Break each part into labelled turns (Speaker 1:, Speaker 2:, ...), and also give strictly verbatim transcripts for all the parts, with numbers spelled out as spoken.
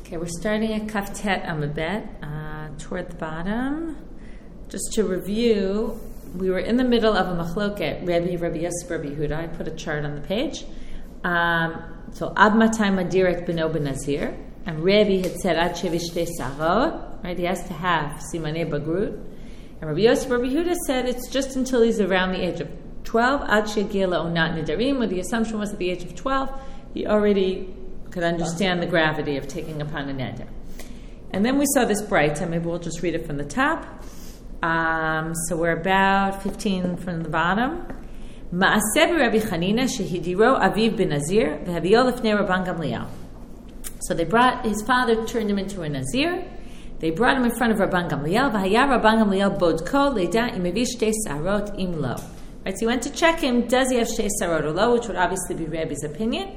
Speaker 1: Okay, we're starting at Kaftet Amabet, uh, toward the bottom. Just to review, we were in the middle of a machloket, Rebbe, Rabbi Yosef, Rabbi Yehuda. I put a chart on the page. Um, so, Ad Matai Madiret Beno Benazir. And Rebbe had said, Ad Shevishte Sarot, right? He has to have Simanei Bagrut. And Rabbi Yosef, Rabbi Yehuda said it's just until he's around the age of twelve, Ad Shegia Le'onat Nidarim, where the assumption was at the age of twelve, he already could understand the gravity of taking upon a neder. And then we saw this bright, so maybe we'll just read it from the top. Um, so we're about fifteen from the bottom. Ma'aseh Rabbi Chanina shehidiro aviv ben Nazir v'havio lefnei Rabban Gamliel. So they brought, his father turned him into a Nazir. They brought him in front of Rabban Gamliel. V'haya Rabban Gamliel bodko leida im aviv shtei sarot im lo. Right, so he went to check him, does he have shtei sarot or lo, which would obviously be Rabbi's opinion.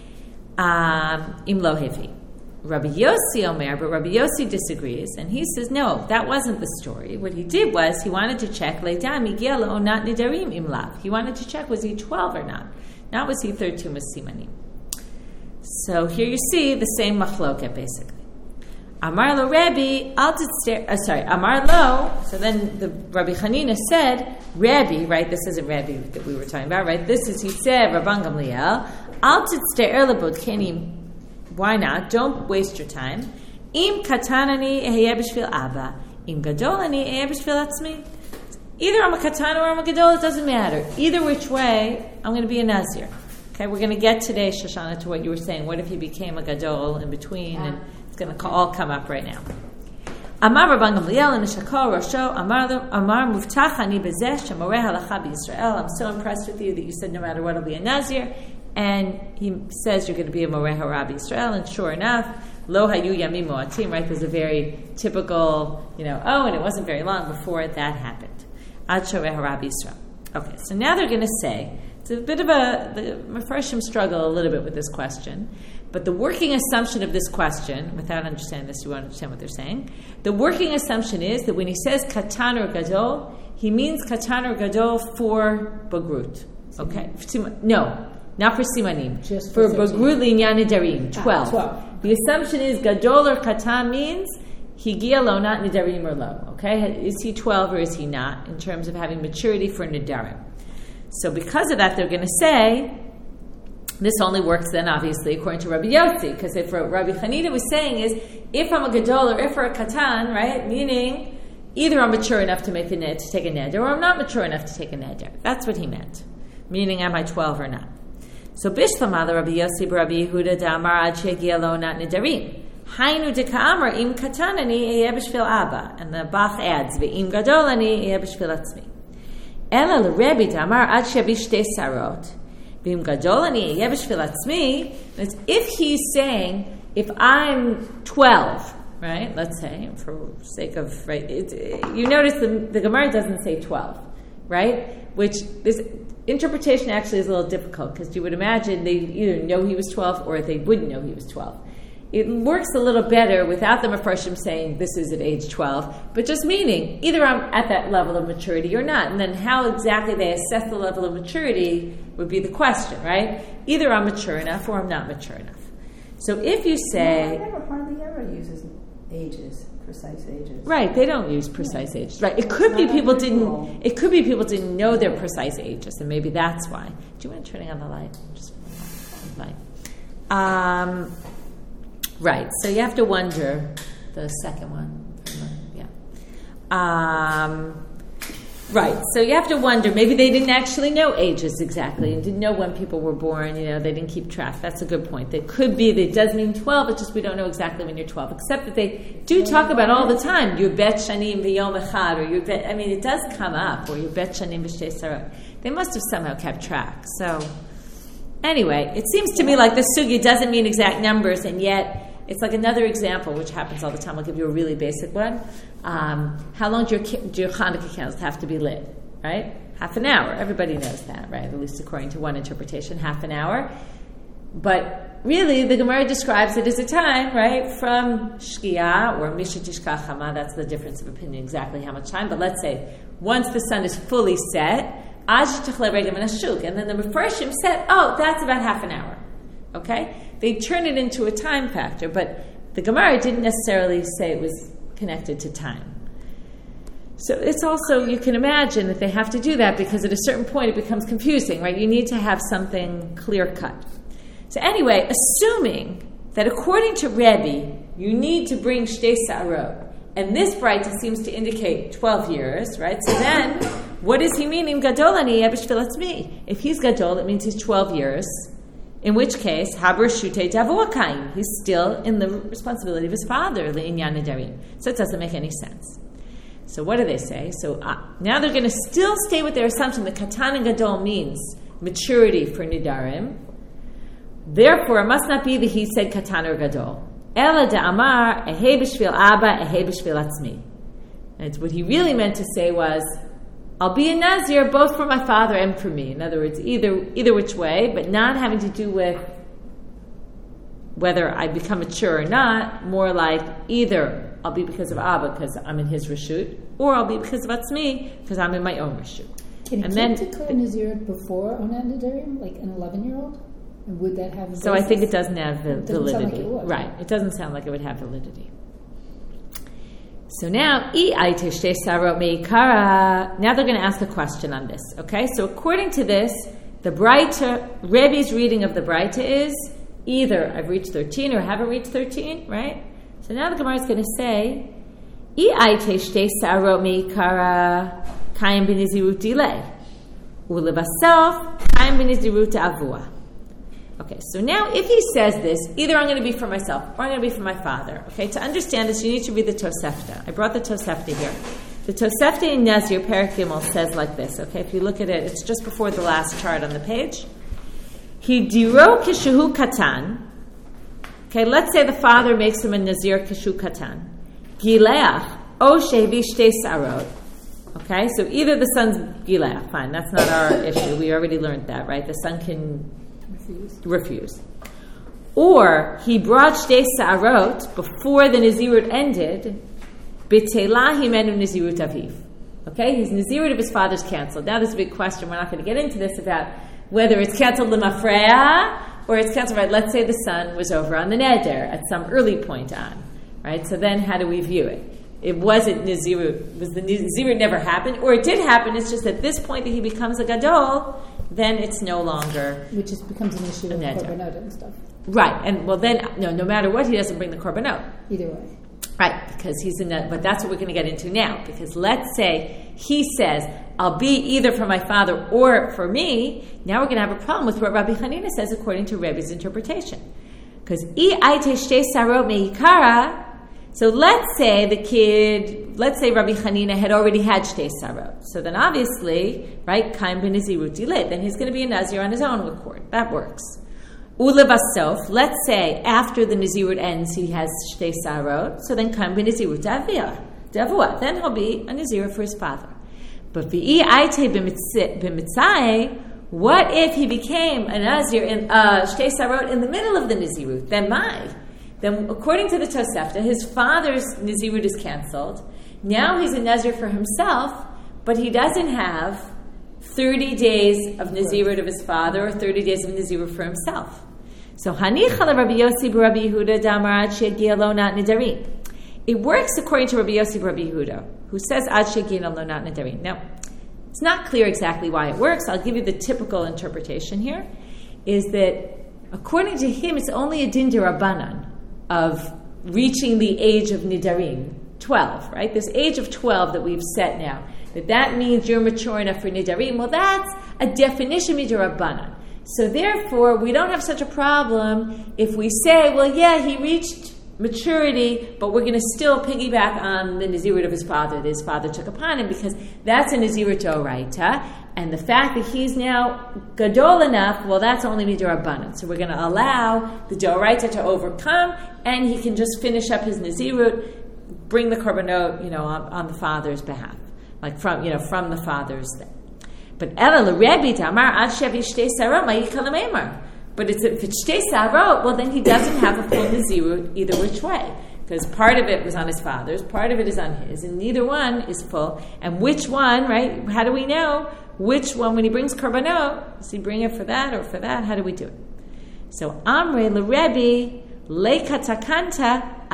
Speaker 1: Um, Im lo hevi. Rabbi Yossi Omer, but Rabbi Yossi disagrees, and he says, no, that wasn't the story. What he did was, he wanted to check, Leida Miguel o not nidarim im lav. He wanted to check, was he twelve or not? Not was he thirteen with simanim. So here you see the same machloket, basically. Amar lo Rabbi, al titzter, uh, sorry, Amar lo, so then the Rabbi Chanina said, Rabbi, right, this isn't Rabbi that we were talking about, right, this is, he said, Rabban Gamliel, al titzter lebodkenim. Why not? Don't waste your time. Im katanani eheyeh b'shvil abba. Im gadolani eheyeh b'shvil atzmi. Either I'm a katan or I'm a gadol, it doesn't matter. Either which way, I'm going to be a Nazir. Okay, we're going to get today, Shoshana, to what you were saying. What if he became a gadol in between? Yeah. And it's going to all come up right now. Amar Rabban Gamliel and Shakol Rosho Amar Amar Muftach Ani Bezeh Shemoreh Halacha BeYisrael. I'm so impressed with you that you said no matter what, I'll be a Nazir. And he says you're going to be a Moreh HaRabbi Yisrael, and sure enough, Lo Hayu Yamim Moatim, right? There's a very typical, you know, oh, and it wasn't very long before that happened. Ad Shoreh HaRabbi Yisrael. Okay, so now they're going to say, it's a bit of a, the Mefarshim struggle a little bit with this question, but the working assumption of this question, without understanding this, you won't understand what they're saying. The working assumption is that when he says Katan or Gadol, he means Katan or Gadol for Bagrut. Okay, no. Not for simanim. Just for bagrut linyan nidarim, twelve. twelve. The assumption is gadol or katan means higia lo, not nidarim or lo. Okay, is he twelve or is he not in terms of having maturity for nidarim? So because of that, they're going to say this only works then, obviously, according to Rabbi Yossi, because if what Rabbi Chanina was saying is if I'm a gadol or if I'm a katan, right, meaning either I'm mature enough to make the ned to take a neder or I'm not mature enough to take a neder. That's what he meant. Meaning, am I twelve or not? So Bishlamah, Rabbi Yossi, Rabbi Yehuda, Damar Ad Shegia Lo Not Nidarim. Hainu Deka'amar Im Katanani Eyeh B'Shvil Abba. And the Bach adds, Ve'im Gadolani Eyeh B'Shvil Atzmi. Ela L'Rebbe Damar Ad Shevi Shtei Sarot. Ve'im Gadolani Eyeh B'Shvil Atzmi. If he's saying, if I'm twelve, right, let's say, for sake of, right, it, you notice the, the Gemara doesn't say twelve, right? Which this interpretation actually is a little difficult because you would imagine they either know he was twelve or they wouldn't know he was twelve. It works a little better without the Mefarshim saying this is at age twelve, but just meaning either I'm at that level of maturity or not. And then how exactly they assess the level of maturity would be the question, right? Either I'm mature enough or I'm not mature enough. So if you say...
Speaker 2: No, I never hardly ever uses ages. Precise ages.
Speaker 1: Right, they don't use precise yeah. ages. Right, it could be people didn't. It could be people didn't know their precise ages, and maybe that's why. Do you mind turning on the light? Just light. Um, right. So you have to wonder the second one. Yeah. Um, right. So you have to wonder. Maybe they didn't actually know ages exactly, and didn't know when people were born. You know, they didn't keep track. That's a good point. It could be that it does mean twelve. It's just we don't know exactly when you're twelve. Except that they do talk about all the time. Your bet shanim v'yom echad, or your bet. I mean, it does come up. Or your bet shanim b'shtei sarot. They must have somehow kept track. So anyway, it seems to me like the sugya doesn't mean exact numbers, and yet. It's like another example, which happens all the time. I'll give you a really basic one. Um, how long do your, do your Hanukkah candles have to be lit? Right? Half an hour. Everybody knows that, right? At least according to one interpretation, half an hour. But really, the Gemara describes it as a time, right, from Shkia or Misha Tishkach Hama. That's the difference of opinion, exactly how much time. But let's say once the sun is fully set, and then the Mefarshim said, oh, that's about half an hour. Okay? They turn it into a time factor, but The Gemara didn't necessarily say it was connected to time. So it's also, you can imagine that they have to do that because at a certain point it becomes confusing, right? You need to have something clear-cut. So anyway, assuming that according to Rebbe, you need to bring Shtei Sarot, and this Braita seems to indicate twelve years, right? So then, what does he mean in Gadol ani b'shvil atzmi? If he's Gadol, it means he's twelve years, in which case, Haber Shutei Davua Kaim, he's still in the responsibility of his father, Le'inyan Nedarim. So it doesn't make any sense. So what do they say? So uh, now they're going to still stay with their assumption that Katan and Gadol means maturity for Nidarim. Therefore, it must not be that he said Katan or Gadol. Ela da'amar ehei b'shvil Abba, ehei b'shvil atzmi. And what he really meant to say was, I'll be a Nazir both for my father and for me. In other words, either either which way, but not having to do with whether I become mature or not, more like either I'll be because of Abba because I'm in his Reshut, or I'll be because of Atzmi because I'm in my own Reshut.
Speaker 3: Can
Speaker 1: and
Speaker 3: he
Speaker 1: then
Speaker 3: declare Nazir before Onan Nadarim, like an eleven-year-old? And would that have a
Speaker 1: So
Speaker 3: basis?
Speaker 1: I think it doesn't have val-
Speaker 3: It doesn't sound
Speaker 1: validity.
Speaker 3: like it would.
Speaker 1: Right. It doesn't sound like it would have validity. So now, I aite shtei sarot meikara. Now they're going to ask a question on this. Okay? So according to this, the Braita, Rebbe's reading of the Braita is either I've reached thirteen or haven't reached thirteen, right? So now the Gemara is going to say, I aite shtei sarot meikara kaim b'nizirut dilei. Ulevasof kaim b'nizirut avua. Okay, so now if he says this, either I'm going to be for myself or I'm going to be for my father. Okay, to understand this, you need to read the Tosefta. I brought the Tosefta here. The Tosefta in Nazir, Perek Gimel, says like this. Okay, if you look at it, it's just before the last chart on the page. Hidiro kishahu katan. Okay, let's say the father makes him a Nazir kishu katan. Gileach o shevi shtei sarot. Okay, so either the son's Gileach, fine, that's not our issue. We already learned that, right? The son can refuse. refuse. Or he brought Shtei Sarot before the Nazirut ended, B'telah himenu Nazirut aviv. Okay, his Nazirut of his father's canceled. Now there's a big question, we're not going to get into this, about whether it's canceled l'mafreya or it's canceled, right? Let's say the son was over on the neder at some early point on, right? So then how do we view it? It wasn't Nazirut, was the Nazirut never happened, or it did happen, it's just at this point that he becomes a Gadol, then it's no longer...
Speaker 3: Which just becomes an issue with korbanot and stuff.
Speaker 1: Right, and well then, no, no matter what, he doesn't bring the korbanot.
Speaker 3: Either way.
Speaker 1: Right, because he's in that, but that's what we're going to get into now, because let's say he says, I'll be either for my father or for me, now we're going to have a problem with what Rabbi Hanina says according to Rebbe's interpretation. Because, I aite shtei sarot meikara. So let's say the kid, let's say Rabbi Hanina had already had Shtei Sarot. So then obviously, right, Kaim b'nizirut dilei, then he's going to be a Nazir on his own accord. That works. Ulevasof, let's say after the Nazirut ends he has Shtei Sarot, so then Kaim b'nizirut davua. Then he'll be a Nazir for his father. But v'i aite b'mitzai, what if he became a Nazir in uh, Shtei Sarot in the middle of the Nazirut? Then my... Then, according to the Tosefta, his father's Nazirut is canceled. Now he's a Nazir for himself, but he doesn't have thirty days of Nazirut of his father or thirty days of Nazirut for himself. So, Hanicha Rabbi Yossi b'Rabbi Yehuda d'Amar ad shegiya lo nat nidarim. It works according to Rabbi Yossi b'Rabbi Yehuda, who says ad shegiya lo nat nidarim. Now, it's not clear exactly why it works. I'll give you the typical interpretation here, is that according to him, it's only a din d'Rabbanan of reaching the age of Nidarim, twelve, right? This age of twelve that we've set now, that that means you're mature enough for Nidarim. Well, that's a definition midrabbanan. So therefore, we don't have such a problem if we say, well, yeah, he reached maturity, but we're going to still piggyback on the Nazirut of his father that his father took upon him, because that's a Nazirut D'oraita, and the fact that he's now Gadol enough, well, that's only midrabbanan. So we're going to allow the D'oraita to overcome, and he can just finish up his Nazirut, bring the korbanot, you know, on, on the father's behalf, like from, you know, from the father's thing. But Ela l'Rebbe Tamar ad shevi shtei sarot ma'ikal meimar. But it's, if it's shtei sarot, well, then he doesn't have a full Nazirut either which way. Because part of it was on his father's, part of it is on his, and neither one is full. And which one, right? How do we know which one, when he brings korbanot, does he bring it for that or for that? How do we do it? So, Amre l'Rebbe leikatakanta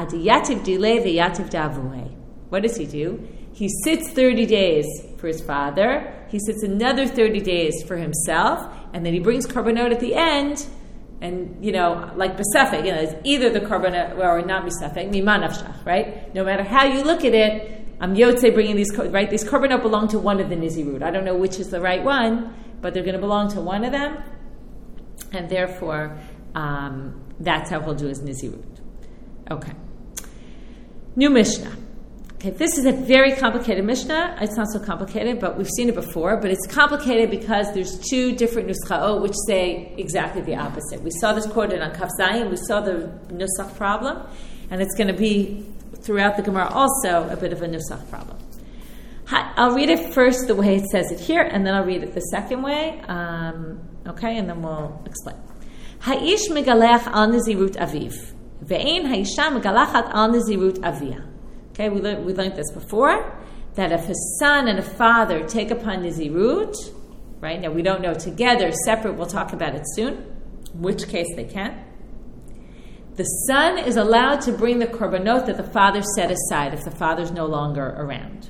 Speaker 1: ad yativ dilei ve'yativ da'avuhe. What does he do? He sits thirty days for his father. He sits another thirty days for himself, and then he brings korbanot at the end. And, you know, like B'Sefek, you know, it's either the korbanot or not B'Sefek, Mima Nafshach, right? No matter how you look at it, I'm Yotze bringing these, right? These korbanot belong to one of the Nizirut. I don't know which is the right one, but they're going to belong to one of them. And therefore, um, that's how he'll do his Nizirut. Okay. New Mishnah. Okay, this is a very complicated Mishnah. It's not so complicated, but we've seen it before. But it's complicated because there's two different nuschaot which say exactly the opposite. We saw this quoted on Kaf Zayin. We saw the nusach problem. And it's going to be, throughout the Gemara also, a bit of a nusach problem. I'll read it first the way it says it here, and then I'll read it the second way. Um, okay, and then we'll explain. Ha'ish megalech al nizirut aviv. Ve'ein ha'isha megalachat al nizirut aviyah. Okay, we learned, we learned this before, that if a son and a father take upon Nizirut, right, now we don't know together, separate, we'll talk about it soon, in which case they can. The son is allowed to bring the korbanot that the father set aside if the father's no longer around.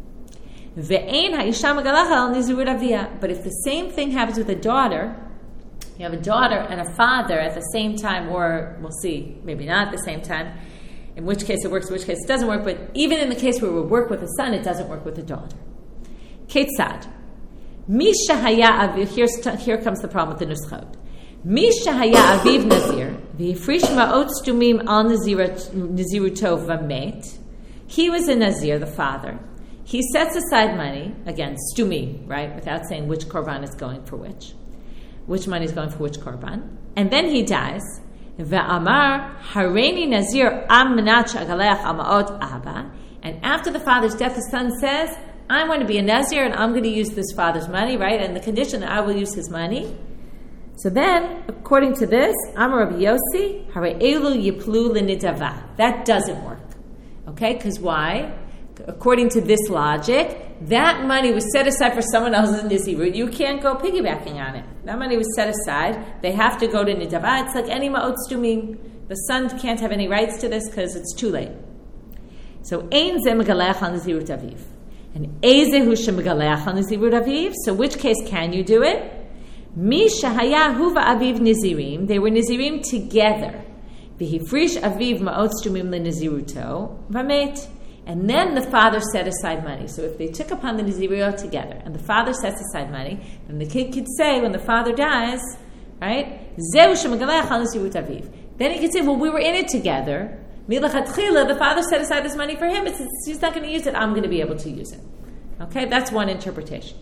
Speaker 1: Ve'ein ha'isha megalacha al Nizirut aviyah. But if the same thing happens with a daughter, you have a daughter and a father at the same time, or we'll see, maybe not at the same time, in which case it works, in which case it doesn't work, but even in the case where we work with a son, it doesn't work with a daughter. Ketzad. Misha haya aviv, here comes the problem with the nuschot. Misha haya aviv nazir, v'hifrish ma'ot stumim al naziruto v'met. He was a nazir, the father. He sets aside money, again, stumi, right, without saying which korban is going for which. Which money is going for which korban. And then he dies. Ve'amar hareini nazir am menat she'agalech amaot abba. And after the father's death, the son says, I'm going to be a nazir and I'm going to use this father's money, right? And the condition that I will use his money. So then, according to this, Amar Rabbi Yossi, hare elu yiplu l'nidava. That doesn't work. Okay, because why? According to this logic, that money was set aside for someone else's nizirut. You can't go piggybacking on it. That money was set aside. They have to go to nidava. It's like any ma'ot stumim. The son can't have any rights to this because it's too late. So ein ze megalech al nizirut aviv, and eze hu shemegalech al nizirut aviv. So which case can you do it? Mi shahaya hu va'aviv nizirim. They were nizirim together. V'hifrish aviv ma'ot stumim le'niziruto v'met. And then the father set aside money. So if they took upon the Niziriyot together, and the father sets aside money, then the kid could say, when the father dies, right, Zeu shemagalech al Nizirut aviv. Then he could say, well, we were in it together. Milachatchila, the father set aside this money for him. It's, it's, he's not going to use it. I'm going to be able to use it. Okay, that's one interpretation.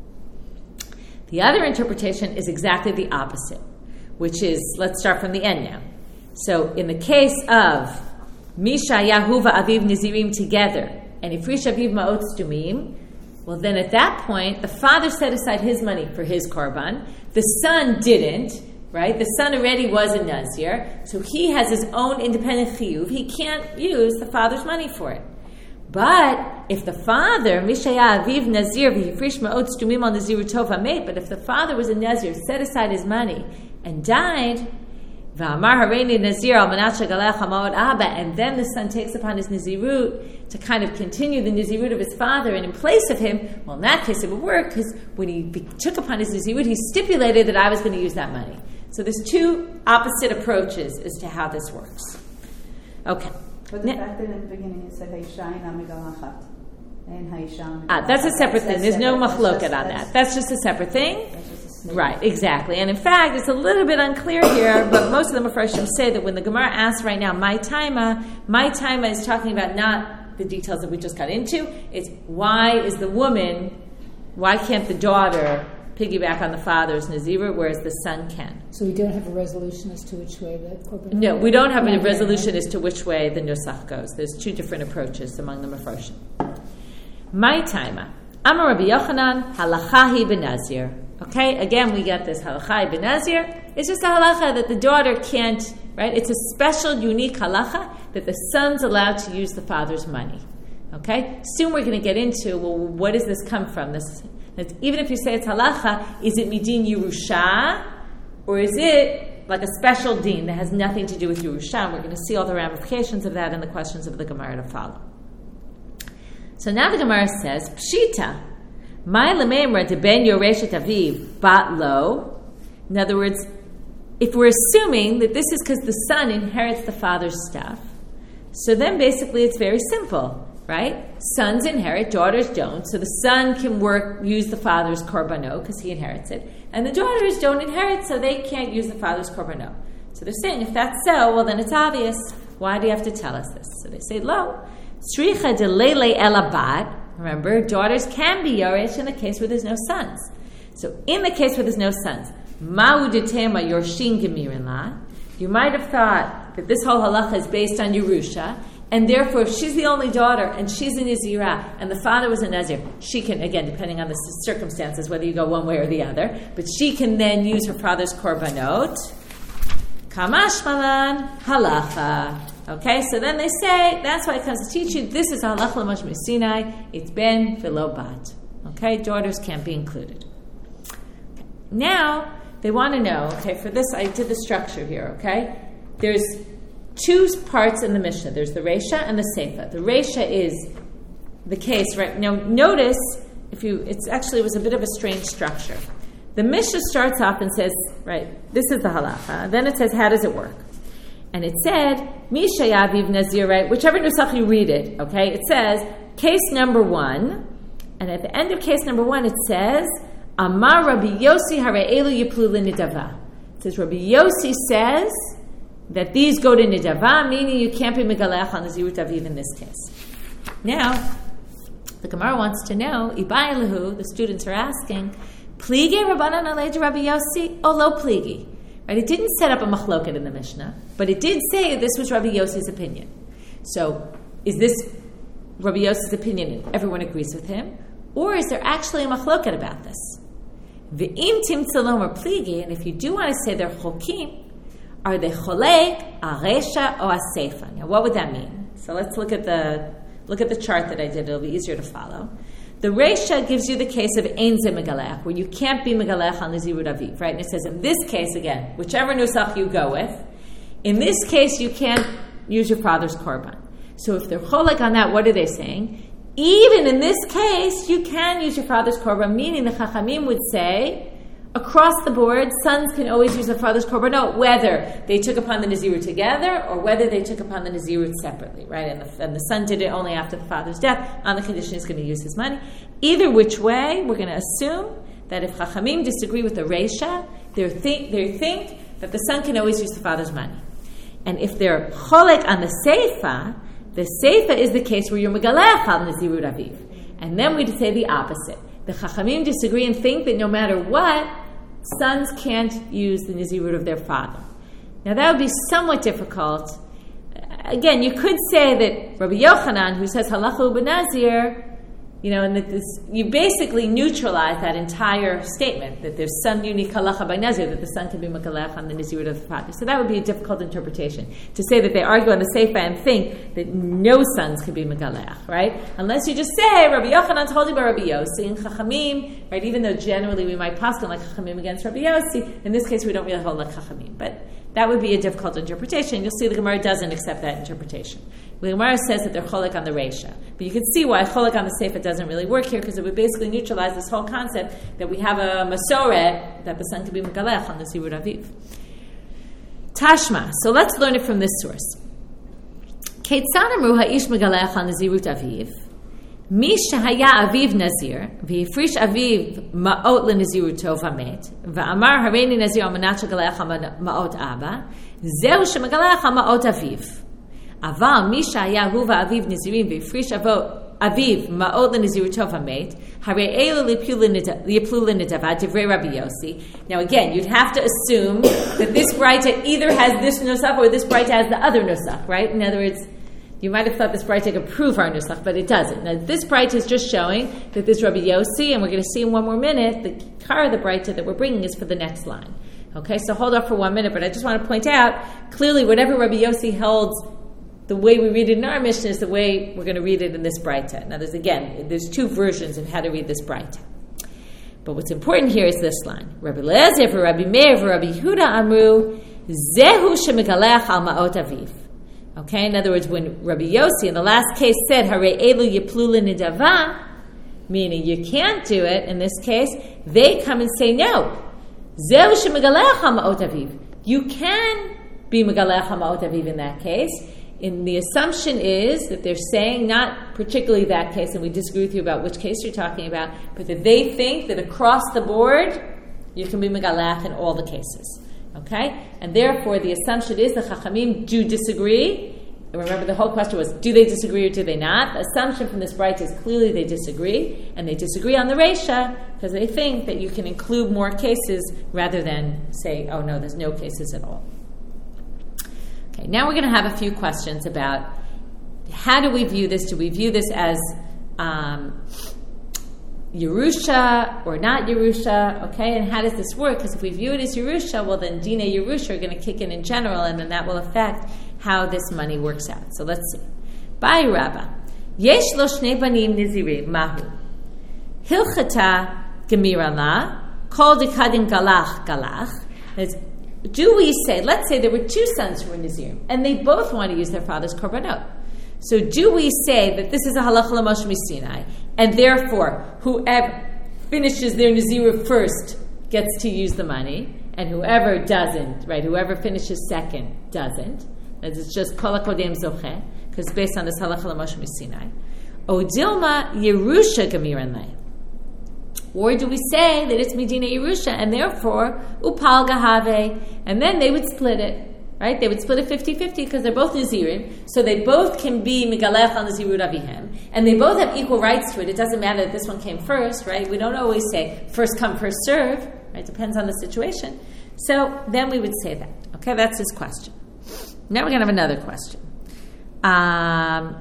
Speaker 1: The other interpretation is exactly the opposite, which is, let's start from the end now. So in the case of Misha Yahuva Aviv Nizirim together, and Ifrish Aviv Ma'ot Stumim, well then at that point, the father set aside his money for his korban. The son didn't, right? The son already was a Nazir, so he has his own independent chiyuv. He can't use the father's money for it. But if the father, Misha Aviv Nazir V'Ifrish Ma'ot Stumim al Naziru Tova made, but if the father was a Nazir, set aside his money, and died, and then the son takes upon his nizirut to kind of continue the nizirut of his father, and in place of him, well, in that case it would work, because when he took upon his nizirut, he stipulated that I was going to use that money. So there's two opposite approaches as to how this works. Okay.
Speaker 2: But the now, fact that in the beginning it said Haishayin Amigalachat and Haisham.
Speaker 1: Ah, that's a separate thing. There's no machloket on that. That's just a separate thing. Right, exactly. And in fact, it's a little bit unclear here, but most of the Mepharshim say that when the Gemara asks right now, my taima, my taima is talking about not the details that we just got into. It's why is the woman, why can't the daughter piggyback on the father's nazirut, whereas the son can?
Speaker 3: So we don't have a resolution as to which way the korban.
Speaker 1: No, we don't have a resolution as to which way the nusach goes. There's two different approaches among the Mepharshim. My taima, Amar Rabbi Yochanan, halachahi benazir. Okay, again, we get this halacha ben Nazir. It's just a halacha that the daughter can't, right? It's a special, unique halacha that the son's allowed to use the father's money. Okay? Soon we're going to get into, well, what does this come from? This, even if you say it's halacha, is it midin Yerusha, or is it like a special deen that has nothing to do with Yerusha. We're going to see all the ramifications of that in the questions of the Gemara to follow. So now the Gemara says, Pshita, my lememra de ben yoreshet aviv bat lo. In other words, if we're assuming that this is because the son inherits the father's stuff, so then basically it's very simple, right? Sons inherit, daughters don't. So the son can work, use the father's korbanot because he inherits it, and the daughters don't inherit, so they can't use the father's korbanot. So they're saying, if that's so, well then it's obvious. Why do you have to tell us this? So they say, lo, sricha de lele elabat. Remember, daughters can be yoresh in the case where there's no sons. So in the case where there's no sons, ma'u detema yorshin gemirin la. You might have thought that this whole halacha is based on Yerusha, and therefore if she's the only daughter and she's a Nazirah and the father was a Nazir, she can, again, depending on the circumstances, whether you go one way or the other, but she can then use her father's korbanot. Kamash malan halacha. Okay, so then they say, that's why it comes to teach you, this is halacha l'mosh Sinai, it's ben v'lo bat. Okay, daughters can't be included. Okay. Now, they want to know, okay, for this, I did the structure here, okay? There's two parts in the Mishnah. There's the Reisha and the Seifa. The Reisha is the case, right? Now, notice, if you, it's actually, it was a bit of a strange structure. The Mishnah starts off and says, right, this is the halacha. Then it says, how does it work? And it said, Misha Yaviv Nazir, right? Whichever nusach you read it, okay? It says, case number one, and at the end of case number one, it says, Amar Rabbi Yossi Hare'elu Yiplu L'Nidava. It says Rabbi Yossi says that these go to Nidava, meaning you can't be Megalech on the Zirut Aviv in this case. Now, the Gemara wants to know, Ibai Lahu, the students are asking, Pligi Rabbanan Alei Rabbi Yossi, o lo Pligi? Right? It didn't set up a machloket in the Mishnah, but it did say this was Rabbi Yossi's opinion. So, is this Rabbi Yossi's opinion and everyone agrees with him? Or is there actually a machloket about this? Ve'im timtzalom or pligi, and if you do want to say they're chokim, are they cholek, aresha, or aseifa? Now, what would that mean? So let's look at the look at the chart that I did. It'll be easier to follow. The Reisha gives you the case of ein ze megalech, where you can't be megalech on the zirut aviv, right? And it says in this case again, whichever nusach you go with, in this case you can't use your father's korban. So if they're cholek on that, what are they saying? Even in this case, you can use your father's korban, meaning the Chachamim would say, across the board, sons can always use their father's korban, whether they took upon the Nazirut together or whether they took upon the Nazirut separately, right? And the, and the son did it only after the father's death, on the condition he's going to use his money. Either which way, we're going to assume that if Chachamim disagree with the Reisha, they think, they think that the son can always use the father's money. And if they're cholek on the Seifa, the Seifa is the case where you're megalech al Nazirut Aviv. And then we'd say the opposite. The Chachamim disagree and think that no matter what, sons can't use the Nazirut of their father. Now that would be somewhat difficult. Again, you could say that Rabbi Yochanan, who says halacha b'nazir, you know, and that this, you basically neutralize that entire statement that there's some unique halacha by nazir, that the son can be megalech on the Nazirut of the father. So that would be a difficult interpretation, to say that they argue on the Seifa and think that no sons can be megalech, right? Unless you just say, Rabbi Yochanan's holding by Rabbi Yossi, and Chachamim, right, even though generally we might paskin like Chachamim against Rabbi Yossi, in this case we don't really hold like Chachamim. But that would be a difficult interpretation. You'll see the Gemara doesn't accept that interpretation. The Gemara says that they're cholek on the Reisha. But you can see why cholek on the Seifa doesn't really work here, because it would basically neutralize this whole concept that we have a masoret, that the son can be megalech on the Zirut Aviv. Tashma. So let's learn it from this source. Keitzad amru ha'ish megalech on the Zirut Aviv. Mi shehaya aviv nazir, v'yifrish aviv ma'ot le'nazirut tov hamet, v'amar hareini nazir amanat shegalech ma'ot abba, zeu shemegalech ma'ot aviv. Aval mi shehaya hu va'aviv nazirim, v'yifrish aviv ma'ot le'nazirut tov hamet, hare'elu liyiplu le'nedava, divrei Rabbi Yossi. Now again, you'd have to assume that this braita either has this nusach or this braita has the other nusach, right? In other words, you might have thought this braita could prove our nusach, but it doesn't. Now, this braita is just showing that this Rabbi Yossi, and we're going to see in one more minute, the car of the braita that we're bringing is for the next line. Okay, so hold off for one minute, but I just want to point out, clearly whatever Rabbi Yossi holds, the way we read it in our Mishnah is the way we're going to read it in this braita. Now, there's again, there's two versions of how to read this braita. But what's important here is this line. Rabbi Eliezer for Rabbi Meir for Rabbi Yehuda Amru, Zehu shemigalech al ma'ot aviv. Okay, in other words, when Rabbi Yossi in the last case said, Hare elu yiplu l'nidava, meaning you can't do it, in this case, they come and say, no. Zehu shemigalech al ma'ot aviv. You can be megalech al ma'ot aviv in that case. And the assumption is that they're saying, not particularly that case, and we disagree with you about which case you're talking about, but that they think that across the board, you can be megalech in all the cases. Okay? And therefore, the assumption is the Chachamim do disagree. And remember, the whole question was, do they disagree or do they not? The assumption from this bright is clearly they disagree, and they disagree on the Reisha because they think that you can include more cases rather than say, oh no, there's no cases at all. Okay, now we're going to have a few questions about how do we view this? Do we view this as um, Yerusha or not Yerusha? Okay, and how does this work? Because if we view it as Yerusha, well then Dinei Yerusha are going to kick in in general, and then that will affect how this money works out. So let's see. Bye, Rabba. Yesh lo shnei banim nizirim mahu hilchata gemira la kol dekadim galach galach. That's, do we say, let's say there were two sons who were Nazirim, and they both want to use their father's korbanot. So do we say that this is a halacha l'Moshe Sinai, and therefore whoever finishes their Nazir first gets to use the money, and whoever doesn't, right, whoever finishes second doesn't, it's just kol hakodem zocheh, because based on this halacha l'Moshe Sinai. O dilma Yerusha gemiran lei. Or do we say that it's Medina Yerusha, and therefore, upal gahave, and then they would split it, right? They would split it fifty-fifty because they're both Nazirim, so they both can be Megalech al Nazirut Avihem, and they both have equal rights to it. It doesn't matter that this one came first, right? We don't always say first come, first serve, right? It depends on the situation. So then we would say that. Okay, that's his question. Now we're going to have another question. Um,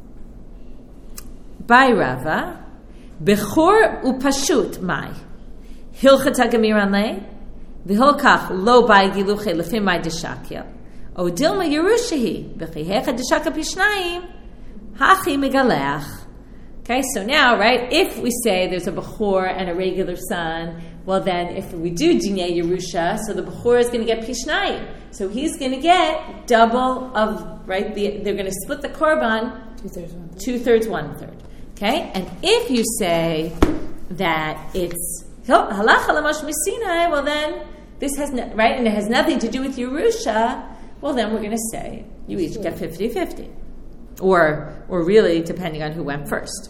Speaker 1: by Rava, Bechor upashut mai hilchata gemiran le v'holkach lo by giluche lefim mai deshakil o dilma yerushahi b'chihecha deshaka pishnayim hachi megaleach. Okay, so now, right, if we say there's a Bechor and a regular son, well then, if we do Dinei Yerusha, so the Bechor is going to get Pishnayim. So he's going to get double of, right, the, they're going to split the Korban
Speaker 3: Two-thirds, one-third.
Speaker 1: Two-thirds, one-third. Okay, and if you say that it's halacha l'Moshe Sinai, well then this has no, right, and it has nothing to do with Yerusha. Well, then we're going to say you each get fifty-fifty, or or really depending on who went first.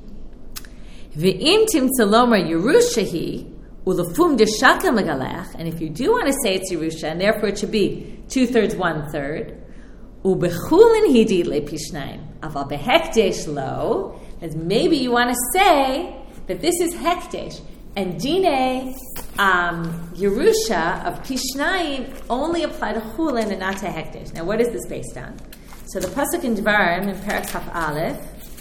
Speaker 1: V'im timtzalomer Yerushahi ulefum deshaka megalech, and if you do want to say it's Yerusha, and therefore it should be two-thirds, one-third. Ubechulin hidi le pishnayim aval behekdesh lo. As maybe you want to say that this is hekdesh, and Dinei um, Yerusha of Pishnayim only apply to Chulin and not to hekdesh. Now, what is this based on? So the pasuk in Dvarim in Perek Chaf Aleph,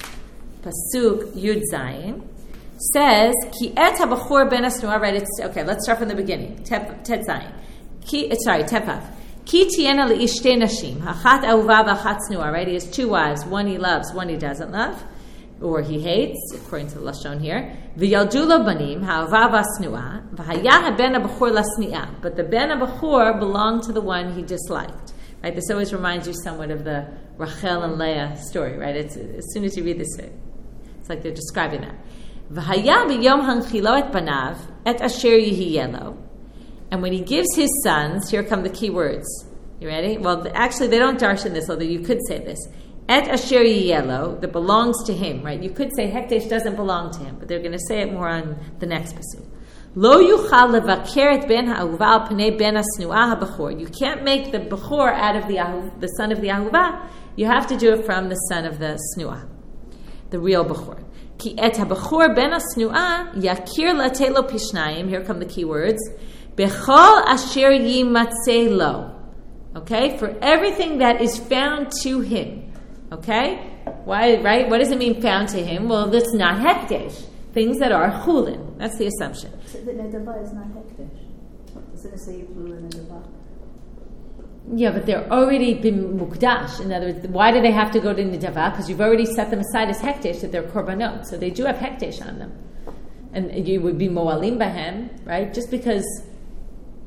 Speaker 1: pasuk Yud Zayin, says Ki et habachor ben asnua. Right? It's okay. Let's start from the beginning. Tet Zayin. Ki sorry Tepav. Ki tiena leishte nashim hachat ahuva v'achat snua. Right? He has two wives. One he loves, one he doesn't love, or he hates, according to the lashon here. V'yaldu lo banim ha'ava v'asnua v'haya ben habachor lasni'a. But the ben habachor belonged to the one he disliked. Right? This always reminds you somewhat of the Rachel and Leah story. Right? It's, as soon as you read this, it's like they're describing that. V'haya b'yom hanchilo et banav et asher yihiyelo. And when he gives his sons, here come the key words. You ready? Well, actually, they don't darshan this, although you could say this. Et asher yiyelo, that belongs to him, right? You could say hekdesh doesn't belong to him, but they're going to say it more on the next pasuk. Lo yuchal levaker et ben ha'ahuva al pnei ben hasnua habachor. You can't make the bechor out of the ahuv, the son of the ahuva. You have to do it from the son of the snua, the real bechor. Ki et habachor ben hasnua yakir latelo pishnayim. Here come the key words. Bechol asher yimatzeh lo. Okay, for everything that is found to him. Okay, why? Right? What does it mean found to him? Well, that's not hekdesh. Things that are chulin. That's the assumption.
Speaker 2: So the nedava is not hekdesh. Doesn't it say you blew in nedava?
Speaker 1: Yeah, but they're already been mukdash. In other words, why do they have to go to nedava? Because you've already set them aside as hekdesh, that they're korbanot. So they do have hekdesh on them, and you would be moalim bahem, right? Just because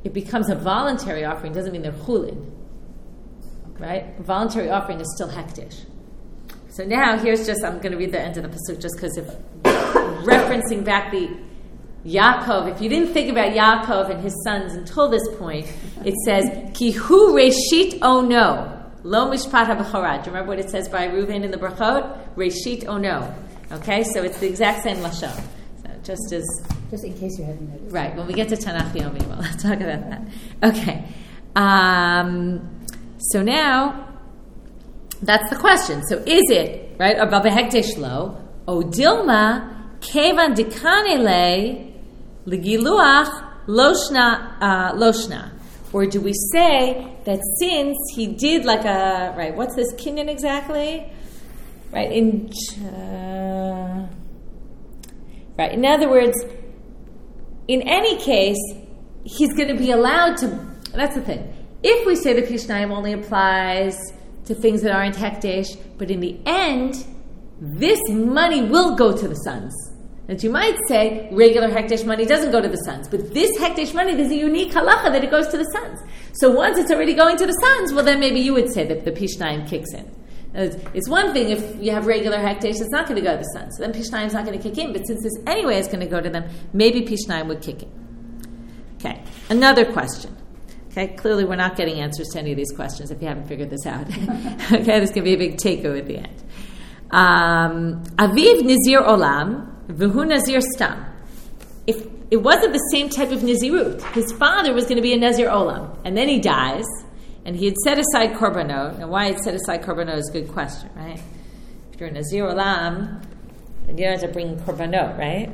Speaker 1: it becomes a voluntary offering, doesn't mean they're chulin. Right? A voluntary offering is still hektish. So now, here's just, I'm going to read the end of the pasuk just because if referencing back the Yaakov, if you didn't think about Yaakov and his sons until this point, it says, Ki hu reshit ono, lo mishpat ha-bechorah. Do you remember what it says by Reuven in the Brachot? Reshit ono. Okay, so it's the exact same lashon. So just as...
Speaker 3: Just in case you hadn't noticed.
Speaker 1: Right, when we get to Tanakh Yomi, we'll talk about that. Okay. Um, so now, that's the question. So is it, right, above a hekdesh lo, o dilma, kevan dikanele, Legiluach loshna uh, loshna, or do we say that since he did like a right? What's this kinyan exactly? Right in uh, right. In other words, in any case, he's going to be allowed to. That's the thing. If we say the Pishnayim only applies to things that aren't hekdesh, but in the end, this money will go to the sons. And you might say regular hekdesh money doesn't go to the sons, but this hekdesh money, there's a unique halacha that it goes to the sons. So once it's already going to the sons, well then maybe you would say that the Pishnayim kicks in. It's one thing if you have regular hekdesh, it's not going to go to the sons. So then Pishnayim's not going to kick in, but since this anyway is going to go to them, maybe Pishnayim would kick in. Okay, another question. Okay, clearly we're not getting answers to any of these questions if you haven't figured this out. Okay, there's going to be a big takeaway at the end. Um, Aviv Nizir Olam, V'hu Nazir Stam. If it wasn't the same type of Nazirut, his father was going to be a Nazir Olam, and then he dies, and he had set aside Korbanot. And why he had set aside Korbanot is a good question, right? If you're a Nazir Olam, then you don't have to bring Korbanot, right?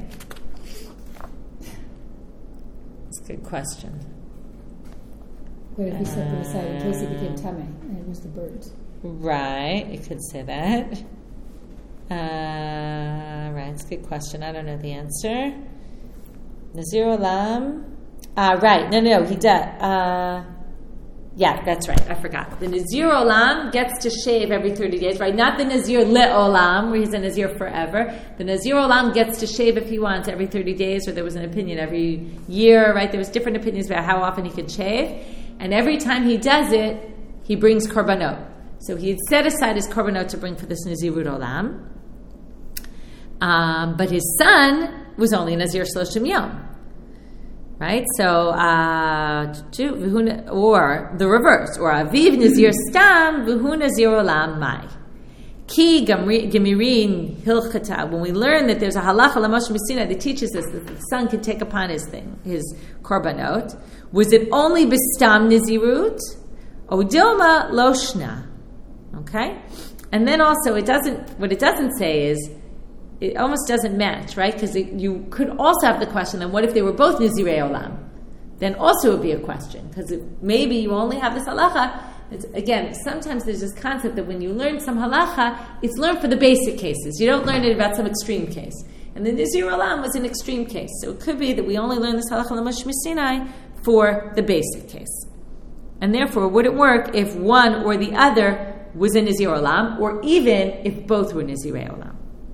Speaker 1: It's a good question.
Speaker 3: What if he set them aside in case he became Tameh and it was the birds?
Speaker 1: Right, you could say that. Uh, right, it's a good question. I don't know the answer. Nazir Olam. Uh, right, no, no, he does. Uh, yeah, that's right. I forgot. The Nazir Olam gets to shave every thirty days, right? Not the Nazir Le'olam, where he's a Nazir forever. The Nazir Olam gets to shave if he wants every thirty days, or there was an opinion every year, right? There was different opinions about how often he could shave. And every time he does it, he brings Korbanot. So he had set aside his Korbanot to bring for this Nazirut Olam. Um, but his son was only Nazir Shloshim Yom. Right? So, uh, or the reverse, or Aviv Nazir Stam, V'hu Nazir Olam Mai. Ki Gemirin Hilchata. When we learn that there's a halacha l'Moshe Messina that teaches us that the son can take upon his thing, his korbanot, was it only Bistam Nazirut? Odilma Loshna. Okay? And then also, it doesn't, what it doesn't say is, it almost doesn't match, right? Because you could also have the question, then what if they were both Nizirei Olam? Then also it would be a question, because maybe you only have this halacha. It's, again, sometimes there's this concept that when you learn some halacha, it's learned for the basic cases. You don't learn it about some extreme case. And the Nizir Olam was an extreme case. So it could be that we only learn this halacha l'Moshe Sinai for the basic case. And therefore, would it work if one or the other was a Nizir Olam, or even if both were Nizirei Olam?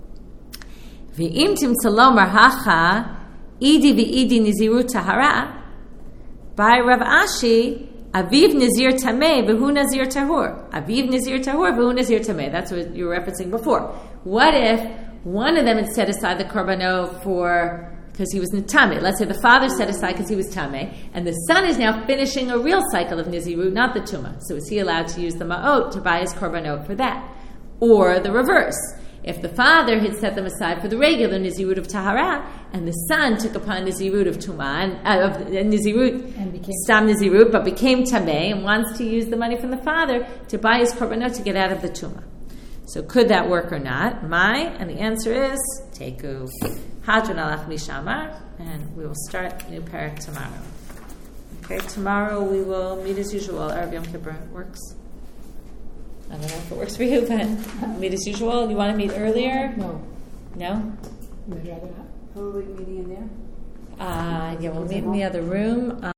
Speaker 1: V'im timtzalo marhacha idi v'idi nizirut tahara by Rav Ashi aviv nazir tameh v'hu nazir tahor aviv nazir tahor v'hu nazir tameh. That's what you were referencing before. What if one of them had set aside the korbanot for because he was tameh? Let's say the father set aside because he was tameh, and the son is now finishing a real cycle of nizirut, not the tumah. So is he allowed to use the ma'ot to buy his korbanot for that? Or the reverse. If the father had set them aside for the regular Nizirut of Tahara, and the son took upon Nizirut of Tumah, uh, of uh, Nizirut,
Speaker 3: and became
Speaker 1: Stam Nizirut, but became Tameh, and wants to use the money from the father to buy his korbanot to get out of the Tumah. So could that work or not? My, and the answer is, Teku. Hadron alach mishamar, and we will start new parak tomorrow. Okay, tomorrow we will meet as usual. Erev Yom Kippur works. I don't know if it works for you, but meet as usual. You want to meet earlier?
Speaker 3: No.
Speaker 1: No?
Speaker 3: Would rather not.
Speaker 2: Who are we meeting in there?
Speaker 1: Uh, yeah, we'll meet in the other room.